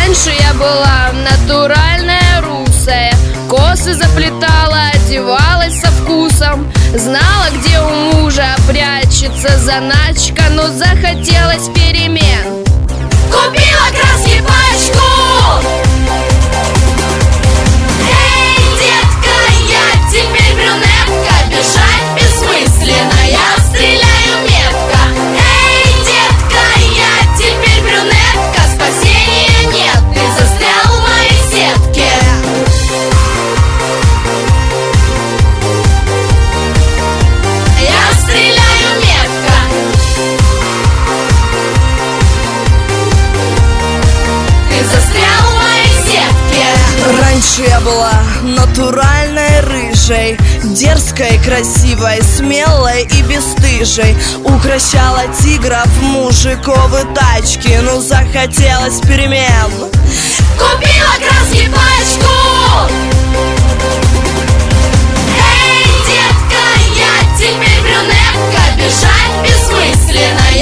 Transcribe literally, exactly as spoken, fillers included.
Раньше я была натуральная русая, косы заплетала, одевалась со вкусом. Знала, где у мужа прячется заначка, но захотелось перемен. Купила краски пачку. Эй, детка, я теперь брюнетка. Бежать бессмысленно, я стреляю метко. Эй, детка, я теперь брюнетка. Спасения нет, ты застрял в моей сетке. Я стреляю метко. Ты застрял в моей сетке. Раньше я была натуральной рыжей, дерзкой, красивой, смелой и бесстыжей. Укращала тигров мужиковы тачки, но захотелось перемен. Купила краски пачку. Эй, детка, я теперь брюнетка. Бежать бессмысленно,